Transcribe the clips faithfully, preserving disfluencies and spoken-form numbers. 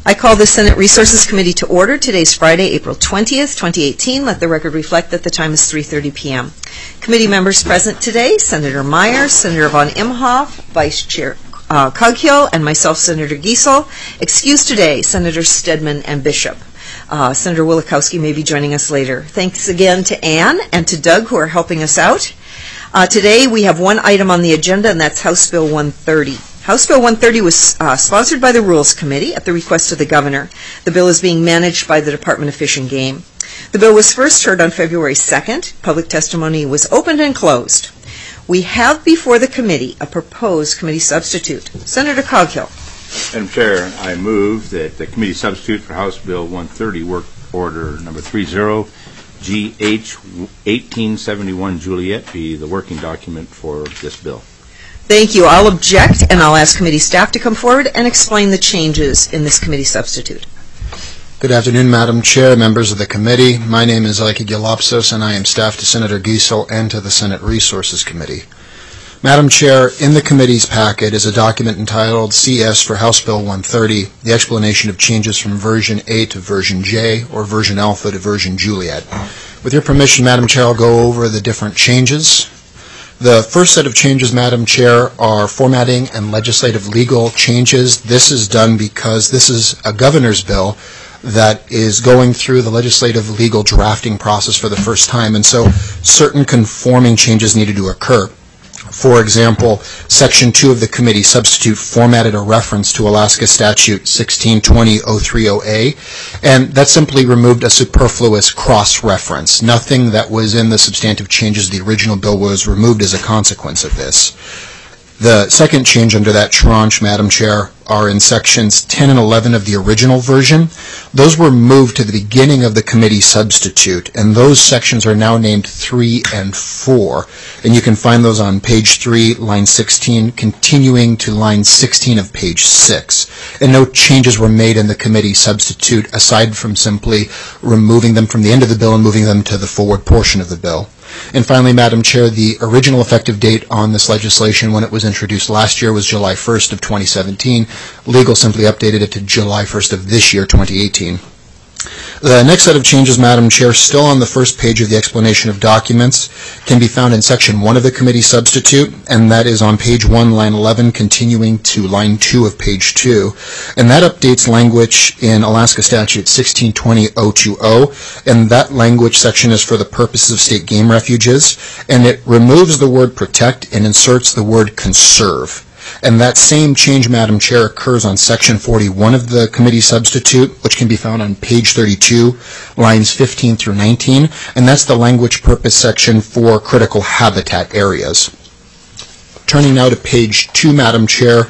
I call the Senate Resources Committee to order. Today's Friday, April twentieth, twenty eighteen. Let the record reflect that the time is three thirty p m Committee members present today: Senator Myers, Senator von Imhoff, Vice Chair uh, Coghill, and myself, Senator Giesel. Excused today, Senators Stedman and Bishop. Uh, Senator Wielechowski may be joining us later. Thanks again to Ann and to Doug, who are helping us out. Uh, today we have one item on the agenda, and that's House Bill one thirty. House Bill one thirty was uh, sponsored by the Rules Committee at the request of the Governor. The bill is being managed by the Department of Fish and Game. The bill was first heard on February second. Public testimony was opened and closed. We have before the committee a proposed committee substitute. Senator Coghill. Madam Chair, I move that the committee substitute for House Bill one thirty, Work Order Number thirty, G H eighteen seventy-one Juliet, be the working document for this bill. Thank you. I'll object, and I'll ask committee staff to come forward and explain the changes in this committee substitute. Good afternoon, Madam Chair, members of the committee. My name is Ike Gilopsos, and I am staff to Senator Giesel and to the Senate Resources Committee. Madam Chair, in the committee's packet is a document entitled C S for House Bill one thirty, the explanation of changes from version A to version J, or version Alpha to version Juliet. With your permission, Madam Chair, I'll go over the different changes. The first set of changes, Madam Chair, are formatting and legislative legal changes. This is done because this is a governor's bill that is going through the legislative legal drafting process for the first time, and so certain conforming changes needed to occur. For example, Section two of the committee substitute formatted a reference to Alaska Statute sixteen twenty oh three oh A, and that simply removed a superfluous cross-reference. Nothing that was in the substantive changes of the original bill was removed as a consequence of this. The second change under that tranche, Madam Chair, are in Sections ten and eleven of the original version. Those were moved to the beginning of the committee substitute, and those sections are now named three and four. And you can find those on page three, line sixteen, continuing to line sixteen of page six. And no changes were made in the committee substitute aside from simply removing them from the end of the bill and moving them to the forward portion of the bill. And finally, Madam Chair, the original effective date on this legislation when it was introduced last year was July first of twenty seventeen. Legal simply updated it to July first of this year, twenty eighteen. The next set of changes, Madam Chair, still on the first page of the explanation of documents, can be found in Section one of the committee substitute, and that is on page one, line eleven, continuing to line two of page two. And that updates language in Alaska Statute sixteen twenty oh two oh, and that language section is for the purposes of state game refuges, and it removes the word protect and inserts the word conserve. And that same change, Madam Chair, occurs on Section forty-one of the committee substitute, which can be found on page thirty-two, lines fifteen through nineteen, and that's the language purpose section for critical habitat areas. Turning now to page two, Madam Chair,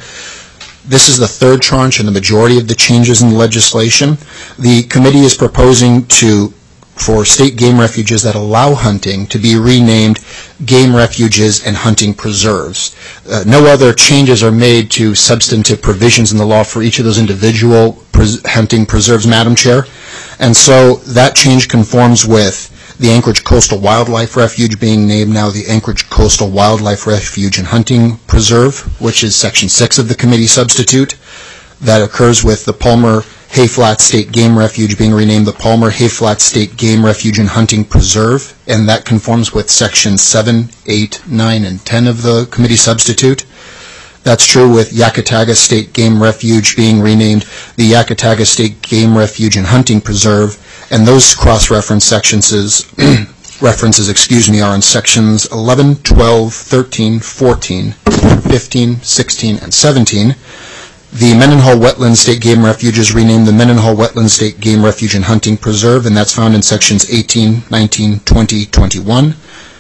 this is the third tranche and the majority of the changes in the legislation. The committee is proposing to for state game refuges that allow hunting to be renamed game refuges and hunting preserves. Uh, no other changes are made to substantive provisions in the law for each of those individual pres hunting preserves, Madam Chair. And so that change conforms with the Anchorage Coastal Wildlife Refuge being named now the Anchorage Coastal Wildlife Refuge and Hunting Preserve, which is Section six of the committee substitute. That occurs with the Palmer Hayflat State Game Refuge being renamed the Palmer Hayflat State Game Refuge and Hunting Preserve, and that conforms with Sections seven, eight, nine, and ten of the committee substitute. That's true with Yakataga State Game Refuge being renamed the Yakataga State Game Refuge and Hunting Preserve, and those cross-reference sections references, excuse me, are in Sections eleven, twelve, thirteen, fourteen, fifteen, sixteen, and seventeen. The Mendenhall Wetland State Game Refuge is renamed the Mendenhall Wetland State Game Refuge and Hunting Preserve, and that's found in Sections eighteen, nineteen, twenty, twenty-one.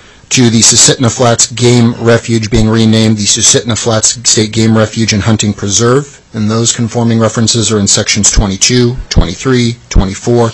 To the Susitna Flats Game Refuge being renamed the Susitna Flats State Game Refuge and Hunting Preserve, and those conforming references are in Sections twenty-two, twenty-three, twenty-four,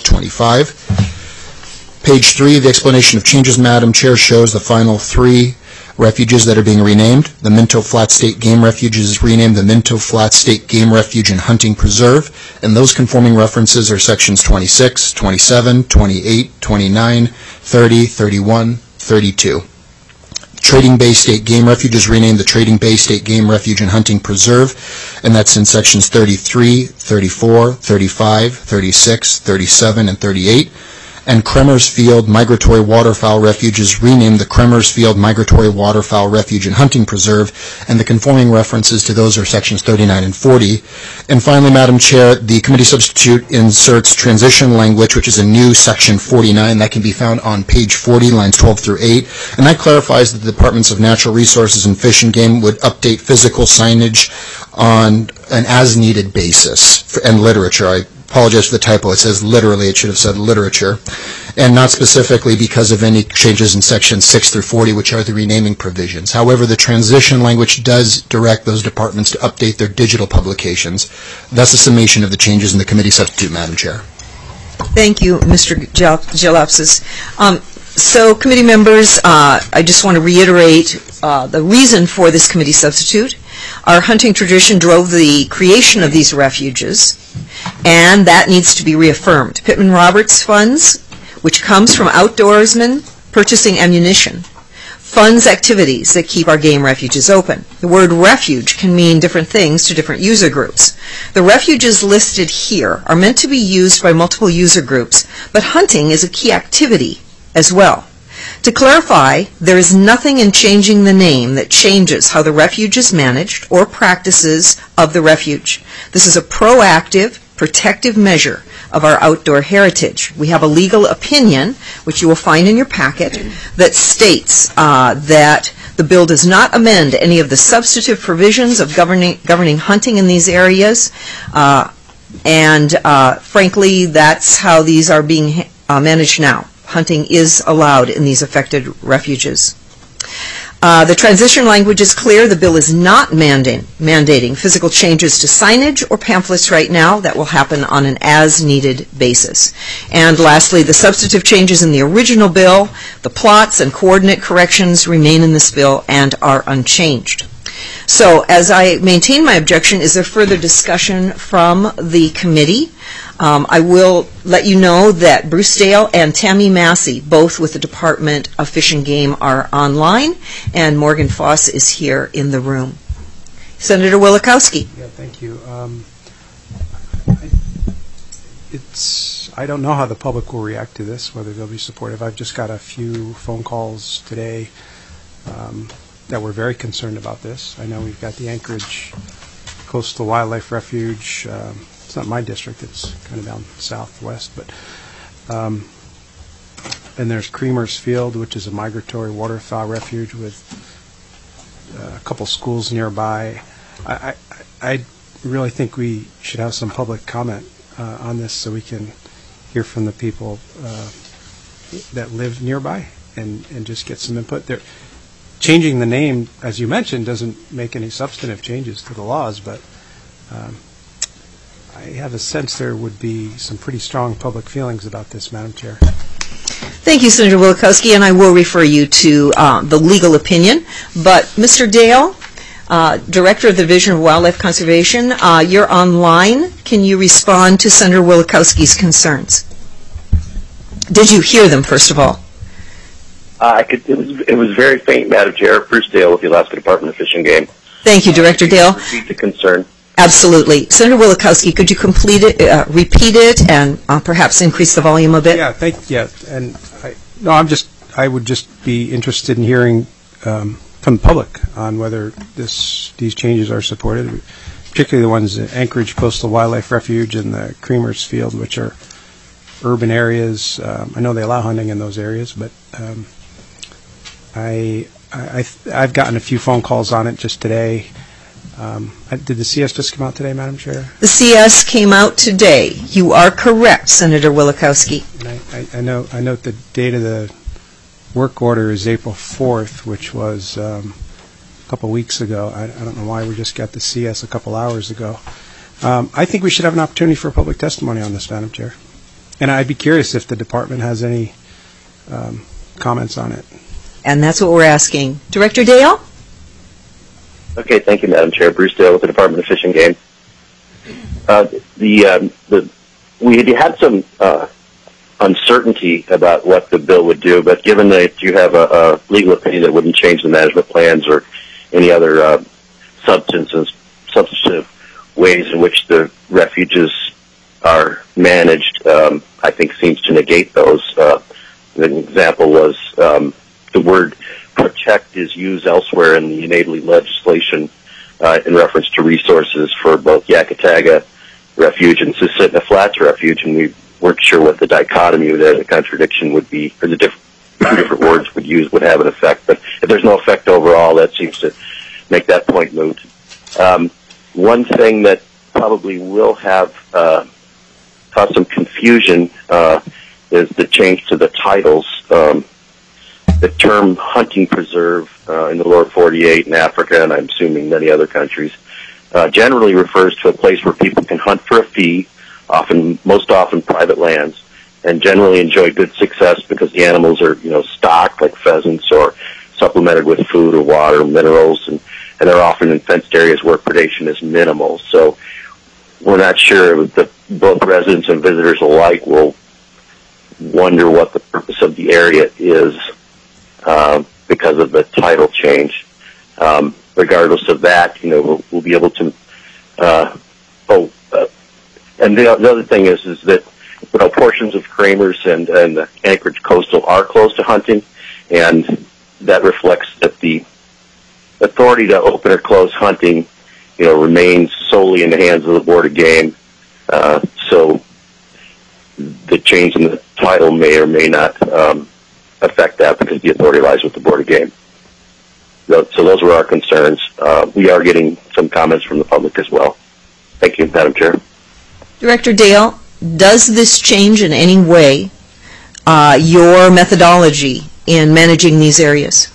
twenty-five. Page three of the explanation of changes, Madam Chair, shows the final three refuges that are being renamed. The Minto Flats State Game Refuge is renamed the Minto Flats State Game Refuge and Hunting Preserve, and those conforming references are Sections twenty-six, twenty-seven, twenty-eight, twenty-nine, thirty, thirty-one, thirty-two. Trading Bay State Game Refuge is renamed the Trading Bay State Game Refuge and Hunting Preserve, and that's in sections thirty-three, thirty-four, thirty-five, thirty-six, thirty-seven, and thirty-eight. And Kremers Field Migratory Waterfowl Refuge is renamed the Kremers Field Migratory Waterfowl Refuge and Hunting Preserve, and the conforming references to those are sections thirty-nine and forty. And finally, Madam Chair, the committee substitute inserts transition language, which is a new section forty-nine that can be found on page forty, lines twelve through eight, and that clarifies that the Departments of Natural Resources and Fish and Game would update physical signage on an as-needed basis for, and literature. I apologize for the typo. It says literally. It should have said literature, and not specifically because of any changes in sections six through forty, which are the renaming provisions. However, the transition language does direct those departments to update their digital publications. That's a summation of the changes in the committee substitute, Madam Chair. Thank you, Mister Gelopsis. Um, so, committee members, uh, I just want to reiterate uh, the reason for this committee substitute. Our hunting tradition drove the creation of these refuges, and that needs to be reaffirmed. Pittman Roberts funds, which comes from outdoorsmen purchasing ammunition, funds activities that keep our game refuges open. The word refuge can mean different things to different user groups. The refuges listed here are meant to be used by multiple user groups, but hunting is a key activity as well. To clarify, there is nothing in changing the name that changes how the refuge is managed or practices of the refuge. This is a proactive, protective measure of our outdoor heritage. We have a legal opinion, which you will find in your packet, that states uh, that the bill does not amend any of the substantive provisions of governing, governing hunting in these areas, uh, and uh, frankly, that's how these are being uh, managed now. Hunting is allowed in these affected refuges. Uh, the transition language is clear. The bill is not mandating, mandating physical changes to signage or pamphlets right now. That will happen on an as-needed basis. And lastly, the substantive changes in the original bill, the plots and coordinate corrections remain in this bill and are unchanged. So, as I maintain my objection, is there further discussion from the committee? Um, I will let you know that Bruce Dale and Tammy Massey, both with the Department of Fish and Game, are online, and Morgan Foss is here in the room. Senator Wielechowski. Yeah, thank you. Um, I, it's, I don't know how the public will react to this, whether they'll be supportive. I've just got a few phone calls today um, that were very concerned about this. I know we've got the Anchorage Coastal Wildlife Refuge. Um, it's not my district, it's kind of down southwest, but um, and there's Kremers Field, which is a migratory waterfowl refuge with uh, a couple schools nearby. I, I, I really think we should have some public comment uh, on this so we can hear from the people uh, that live nearby and, and just get some input. There, changing the name, as you mentioned, doesn't make any substantive changes to the laws, but um, I have a sense there would be some pretty strong public feelings about this, Madam Chair. Thank you, Senator Wielechowski, and I will refer you to uh, the legal opinion. But Mister Dale, uh, Director of the Division of Wildlife Conservation, uh, you're online. Can you respond to Senator Wielechowski's concerns? Did you hear them, first of all? Uh, I could. It was, it was very faint, Madam Chair. Bruce Dale with the Alaska Department of Fish and Game. Thank you, Director Dale. Repeat the concern. Absolutely. Senator Wielechowski, could you complete it, uh, repeat it, and uh, perhaps increase the volume a bit? Yeah, thank. Yeah, and I, no, I'm just. I would just be interested in hearing um, from the public on whether this these changes are supported, particularly the ones at Anchorage Coastal Wildlife Refuge and the Kremers Field, which are urban areas. Um, I know they allow hunting in those areas, but um, I, I I've gotten a few phone calls on it just today. Um, did the C S just come out today, Madam Chair? The C S came out today. You are correct, Senator Wielechowski. I, I, I know. I note the date of the work order is April fourth, which was um, a couple weeks ago. I, I don't know why we just got the C S a couple hours ago. Um, I think we should have an opportunity for public testimony on this, Madam Chair. And I'd be curious if the department has any um, comments on it. And that's what we're asking. Director Dale? Okay, thank you, Madam Chair. Bruce Dale with the Department of Fish and Game. Uh, the, um, the, we had had some uh, uncertainty about what the bill would do, but given that you have a, a legal opinion that wouldn't change the management plans or any other uh, substances, substantive ways in which the refuges are managed, um, I think seems to negate those. Uh, an example was um, the word protect is used elsewhere in the enabling legislation uh, in reference to resources for both Yakataga Refuge and Susitna Flats Refuge, and we weren't sure what the dichotomy or the contradiction would be, or the diff- different words would use would have an effect. But if there's no effect overall, that seems to make that point moot. Um, one thing that probably will have uh, cause some confusion uh, is the change to the titles. Um, the term hunting preserve uh, in the lower forty-eight in Africa, and I'm assuming many other countries, uh, generally refers to a place where people can hunt for a fee, often, most often private lands, and generally enjoy good success because the animals are, you know, stocked like pheasants or supplemented with food or water, minerals, and, and they're often in fenced areas where predation is minimal. So we're not sure that both residents and visitors alike will wonder what the purpose of the area is uh, because of the title change. Um, regardless of that, you know, we'll, we'll be able to. Uh, oh, uh, and the, the other thing is, is that you know portions of Kramers and and the Anchorage Coastal are close to hunting, and that reflects that the authority to open or close hunting, you know, remains solely in the hands of the Board of Game. Uh, so the change in the title may or may not um, affect that because the authority lies with the Board of Game. So those were our concerns. Uh, we are getting some comments from the public as well. Thank you, Madam Chair. Director Dale, does this change in any way uh, your methodology in managing these areas?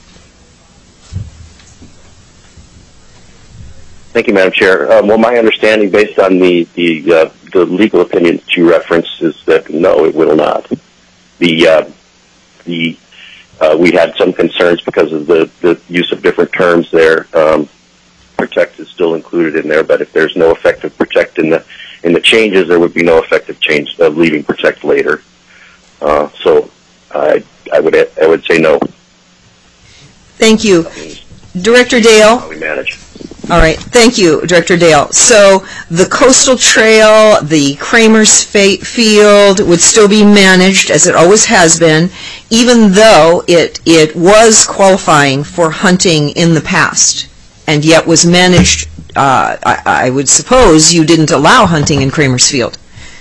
Thank you, Madam Chair. Um, well, my understanding, based on the the, uh, the legal opinion that you referenced, is that no, it will not. The uh, the uh, we had some concerns because of the, the use of different terms there. Um, protect is still included in there, but if there's no effective protect in the in the changes, there would be no effective change of leaving protect later. Uh, so I I would I would say no. Thank you, Director Dale. How we manage. All right. Thank you, Director Dale. So the Coastal Trail, the Kramers Field would still be managed as it always has been, even though it, it was qualifying for hunting in the past, and yet was managed, uh, I, I would suppose you didn't allow hunting in Kramers Field.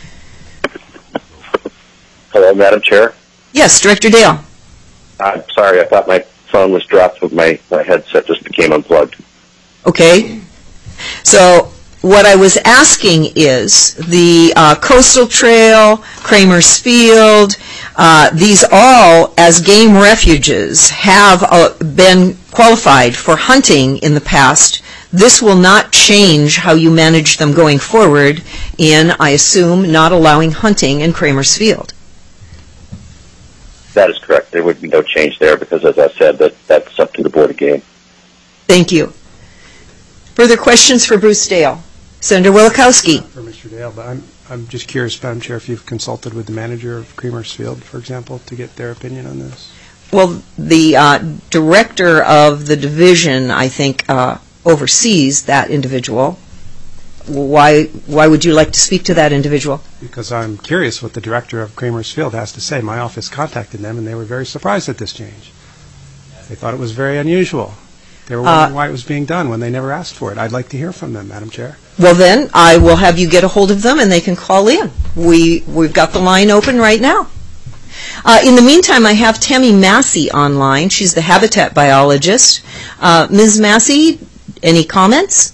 Hello, Madam Chair. Yes, Director Dale. I'm sorry, I thought my phone was dropped, but my, my headset just became unplugged. Okay. So what I was asking is the uh, Coastal Trail, Kramers Field, uh, these all, as game refuges, have uh, been qualified for hunting in the past. This will not change how you manage them going forward in, I assume, not allowing hunting in Kramers Field. That is correct. There would be no change there because, as I said, that, that's up to the Board of Game. Thank you. Further questions for Bruce Dale? Senator Wielechowski. For Mister Dale, but I'm, I'm just curious, Madam Chair, if you've consulted with the manager of Kramers Field, for example, to get their opinion on this? Well, the uh, director of the division, I think, uh, oversees that individual. Why, why would you like to speak to that individual? Because I'm curious what the director of Kramers Field has to say. My office contacted them, and they were very surprised at this change. They thought it was very unusual. They were wondering uh, why it was being done when they never asked for it. I'd like to hear from them, Madam Chair. Well, then, I will have you get a hold of them, and they can call in. We, we've got the line open right now. Uh, in the meantime, I have Tammy Massey online. She's the habitat biologist. Uh, Miz Massey, any comments?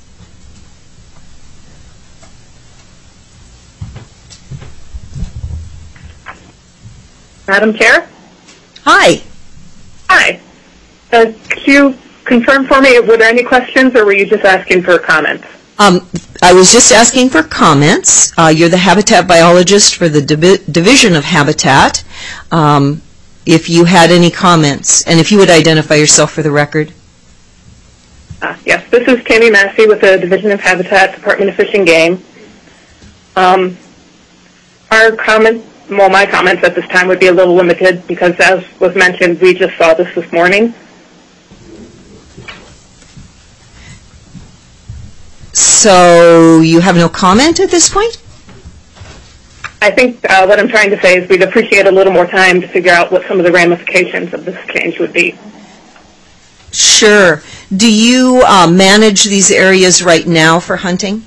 Madam Chair? Hi. Hi. Uh, could you confirm for me, were there any questions, or were you just asking for comments? Um, I was just asking for comments. Uh, you're the habitat biologist for the Divi- Division of Habitat. Um, if you had any comments, and if you would identify yourself for the record. Uh, yes, this is Tammy Massey with the Division of Habitat, Department of Fish and Game. Um, our comment well, my comments at this time would be a little limited because, as was mentioned, we just saw this this morning. So you have no comment at this point? I think uh, what I'm trying to say is we'd appreciate a little more time to figure out what some of the ramifications of this change would be. Sure. Do you uh, manage these areas right now for hunting?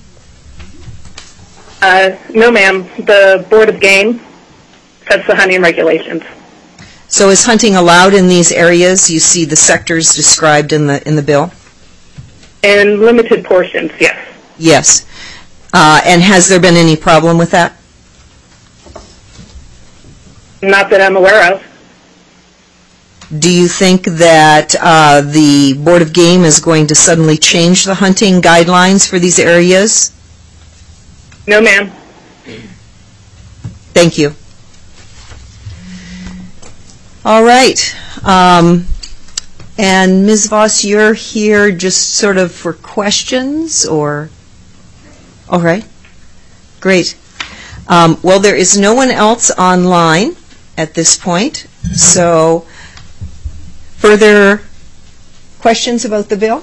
Uh, no, ma'am. The Board of Game sets the hunting regulations. So is hunting allowed in these areas? You see the sectors described in the in the bill? In limited portions, yes. Yes. Uh, and has there been any problem with that? Not that I'm aware of. Do you think that uh, the Board of Game is going to suddenly change the hunting guidelines for these areas? No, ma'am. Thank you. All right. Um, and Miz Voss, you're here just sort of for questions, or? All right. Great. Um, well, there is no one else online at this point, so further questions about the bill?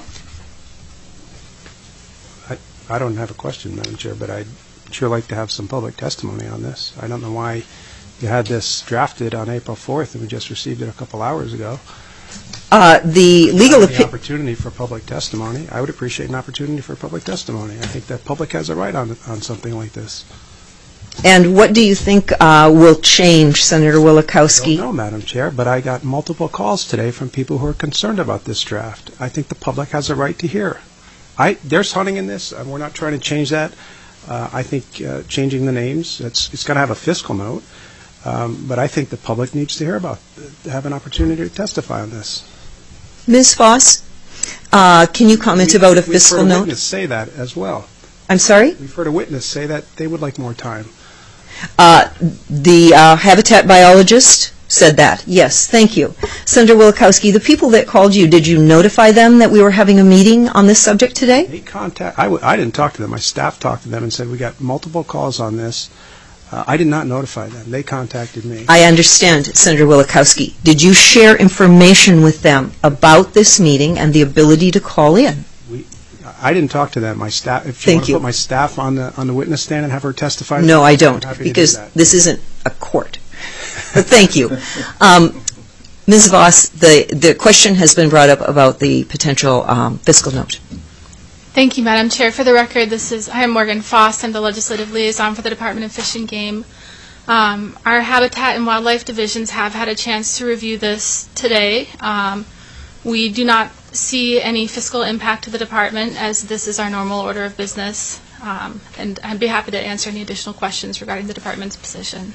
I, I don't have a question, Madam Chair, but I'd sure like to have some public testimony on this. I don't know why you had this drafted on April fourth and we just received it a couple hours ago. Uh, the legal The opinion. opportunity for public testimony. I would appreciate an opportunity for public testimony. I think that public has a right on on something like this. And what do you think uh, will change, Senator I Wielechowski? don't know, Madam Chair, but I got multiple calls today from people who are concerned about this draft. I think the public has a right to hear. I, there's hunting in this, and we're not trying to change that. Uh, I think uh, changing the names, it's, it's going to have a fiscal note, um, but I think the public needs to hear about, to have an opportunity to testify on this. Miz Voss, uh, can you comment We- about a we've fiscal heard a note? witness say that as well. I'm sorry? We've heard a witness say that they would like more time. Uh, the uh, habitat biologist said that. Yes, thank you. Senator Wielechowski, the people that called you, did you notify them that we were having a meeting on this subject today? They contact. I, w- I didn't talk to them. My staff talked to them and said we got multiple calls on this. Uh, I did not notify them. They contacted me. I understand, Senator Wielechowski. Did you share information with them about this meeting and the ability to call in? We, I didn't talk to them. My staff. If you Thank want to you. put my staff on the on the witness stand and have her testify. No, I I'm don't, happy to do because that. this isn't a court. But thank you. Um, Miz Voss, the, the question has been brought up about the potential um, fiscal note. Thank you, Madam Chair. For the record, this is I am Morgan Foss. I'm the legislative liaison for the Department of Fish and Game. Um, our Habitat and Wildlife divisions have had a chance to review this today. Um, we do not see any fiscal impact to the department, as this is our normal order of business. Um, and I'd be happy to answer any additional questions regarding the department's position.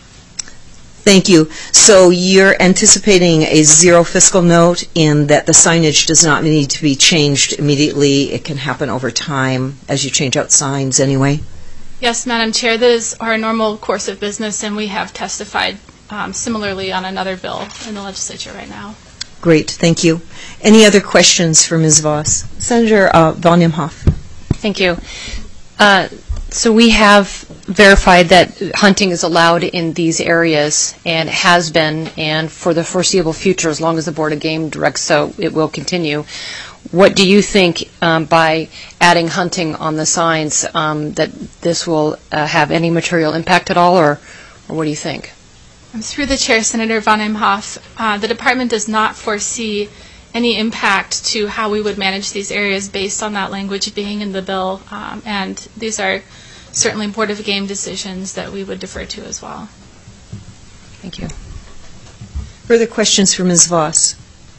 Thank you. So you're anticipating a zero fiscal note in that the signage does not need to be changed immediately. It can happen over time as you change out signs anyway? Yes, Madam Chair, that is our normal course of business, and we have testified um, similarly on another bill in the legislature right now. Great, thank you. Any other questions for Miz Voss? Senator uh, von Imhoff. Thank you. Uh, so we have verified that hunting is allowed in these areas and has been, and for the foreseeable future, as long as the Board of Game directs so, it will continue. What do you think um, by adding hunting on the signs um, that this will uh, have any material impact at all, or, or what do you think? Through the chair, Senator von Imhoff, uh, the department does not foresee any impact to how we would manage these areas based on that language being in the bill, um, and these are certainly Board of Game decisions that we would defer to as well. Thank you. Further questions for Miz Voss?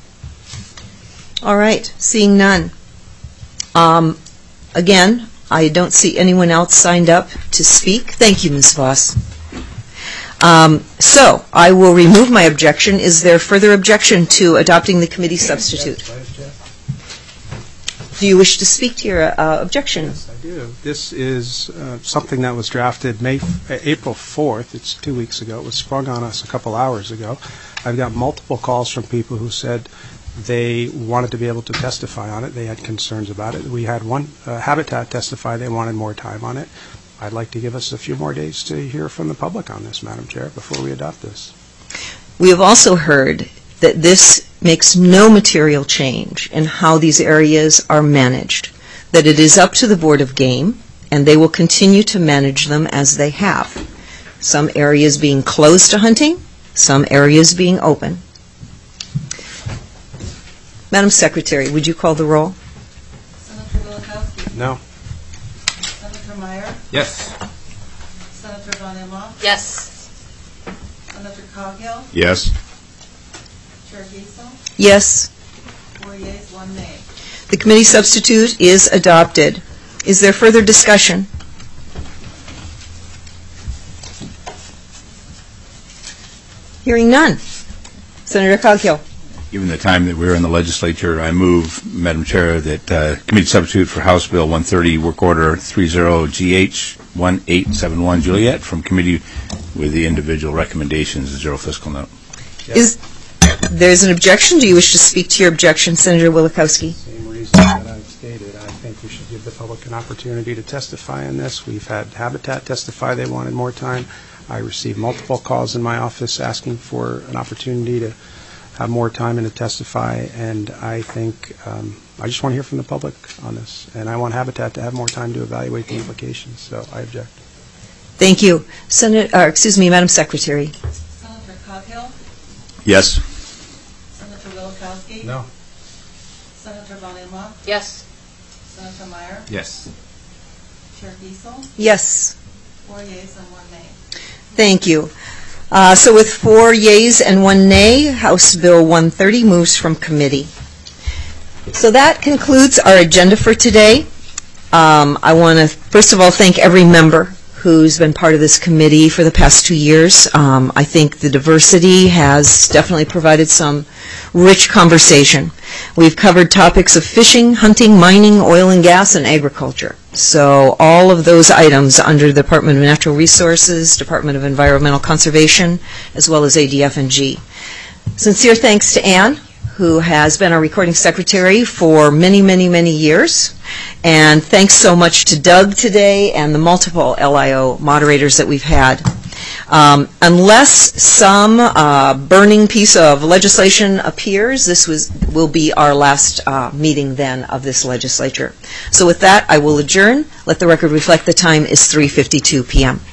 All right, seeing none. Um, again, I don't see anyone else signed up to speak. Thank you, Miz Voss. Um, so, I will remove my objection. Is there further objection to adopting the committee substitute? Do you wish to speak to your uh, objection? Yes, I do. This is uh, something that was drafted May, uh, April fourth. It's two weeks ago. It was sprung on us a couple hours ago. I've got multiple calls from people who said they wanted to be able to testify on it. They had concerns about it. We had one uh, Habitat testify they wanted more time on it. I'd like to give us a few more days to hear from the public on this, Madam Chair, before we adopt this. We have also heard that this makes no material change in how these areas are managed, that it is up to the Board of Game, and they will continue to manage them as they have. Some areas being closed to hunting, some areas being open. Madam Secretary, would you call the roll? Senator Milikowski? No. Senator Meyer? Yes. Senator Von Imhoff? Yes. Senator Coghill? Yes. Chair Giesel? Yes. Four yeas, one nay. The committee substitute is adopted. Is there further discussion? Hearing none. Senator Coghill. Given the time that we're in the legislature, I move, Madam Chair, that uh, committee substitute for House Bill one thirty, Work Order thirty G H eighteen seventy-one Juliet, from committee with the individual recommendations, zero fiscal note. Is there's an objection? Do you wish to speak to your objection, Senator Wilikowski? Same reasons that I've stated. I think we should give the public an opportunity to testify on this. We've had Habitat testify they wanted more time. I received multiple calls in my office asking for an opportunity to have more time and to testify, and I think um, I just want to hear from the public on this, and I want Habitat to have more time to evaluate the implications, so I object. Thank you. Senator, uh, excuse me, Madam Secretary. Senator Coghill? Yes. Senator Milikowski? No. Senator Von Imhoff? Yes. Senator Meyer? Yes. Chair Giesel? Yes. Four yeas and one nay. Thank you. Uh, so with four yeas and one nay, House Bill one thirty moves from committee. So that concludes our agenda for today. Um, I want to, first of all, thank every member who's been part of this committee for the past two years. Um, I think the diversity has definitely provided some rich conversation. We've covered topics of fishing, hunting, mining, oil and gas, and agriculture. So all of those items under the Department of Natural Resources, Department of Environmental Conservation, as well as A D F and G. Sincere thanks to Ann, who has been our recording secretary for many, many, many years. And thanks so much to Doug today and the multiple L I O moderators that we've had. Um, unless some uh, burning piece of legislation appears, this was, will be our last uh, meeting then of this legislature. So with that, I will adjourn. Let the record reflect the time is three fifty-two p m